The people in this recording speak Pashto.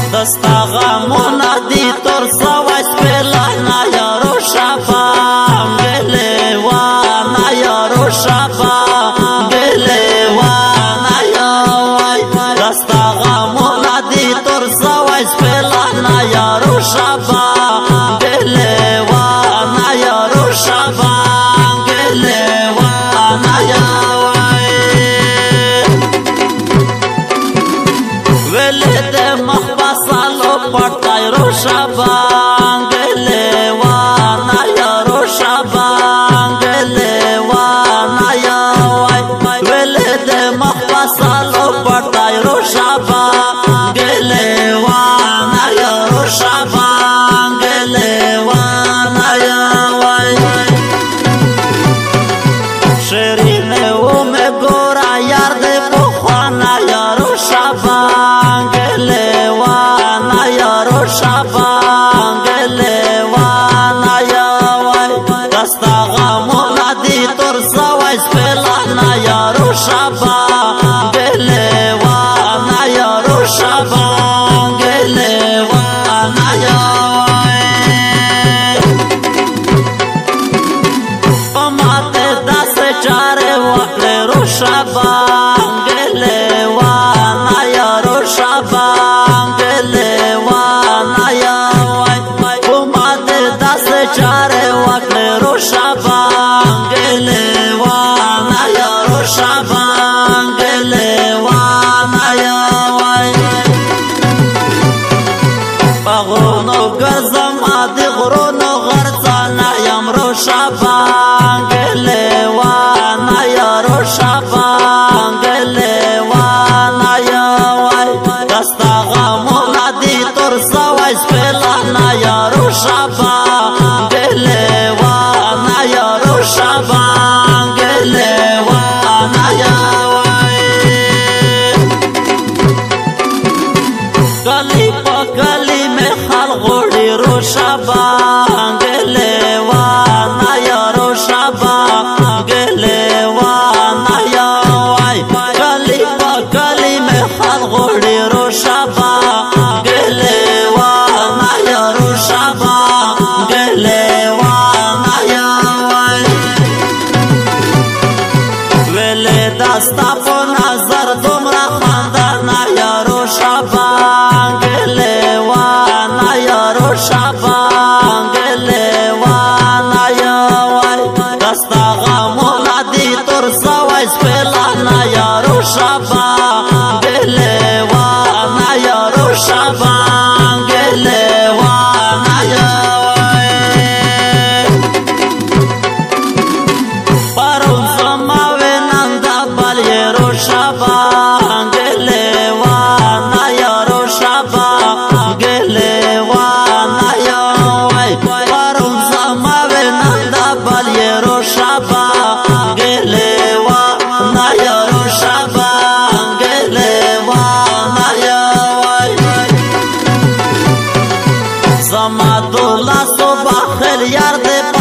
دستا غمونه دي تور سوی سپېلنه یارو شبم ګلیوانه یارو شبم ګلیوانه یوی دستا غمونه دي تور سوی سپېلنه یارو شبم ګلیوانه یارو شبم ګلیوانه یوی ویلې د مخ بسالو پټای رو شبم ګلیوانه یارو شبم ګلیوانه یوی ویلې د مخ بسالو پټای رو شبم ګلیوانه یارو شبم ګلیوانه یوی شیرینه و مې ګوره یار دې پخوانه یارو شبم ګلیوانه یارو شبم ګلیوانه یوی دستا غمونه دي تور سوی سپېلنه یارو شبم ګلیوانه یارو شبم ګلیوانه یوی په ماته داسې چارې وکړې رو شبم ګلیوانه یارو شبم ګلیوانه یوی په ماته داسې چارې وکړې رو شبم ګلیوانه یارو شبم ګلیوانه یوی په غرونو ګرځم د غرونو غرڅنه یم رو شبم ګلیوانه یارو شبم ګلیوانه یوی دستا غمونه دي تور سوی سپېلنه یارو شبم ګلیوانه یارو شبم ګلیوانه یوی کلی په کلی مې خلق غوړي رو شبم ګلیوانه یارو شبم ګلیوانه یوی کلی په کلی مې خلق غوړي رو شبم ګلیوانه یارو شبم ګلیوانه یوی ویلې دستا په نظر دومره خندانه یارو شبم ګلیوانه یارو شبم ګلیوانه یوی دستا غمونه دي تور سوی سپېلنه یارو شبم ګلیوانه یارو شبم ګلیوانه یوی پرون زما وینم د بل یې رو شبم ګلیوانه یارو شبم ګلیوانه یوی پرون زما وینم د بل یې رو شبم ګلیوانه یارو شبم ګلیوانه یوی زما دوله صبح خیر یار دې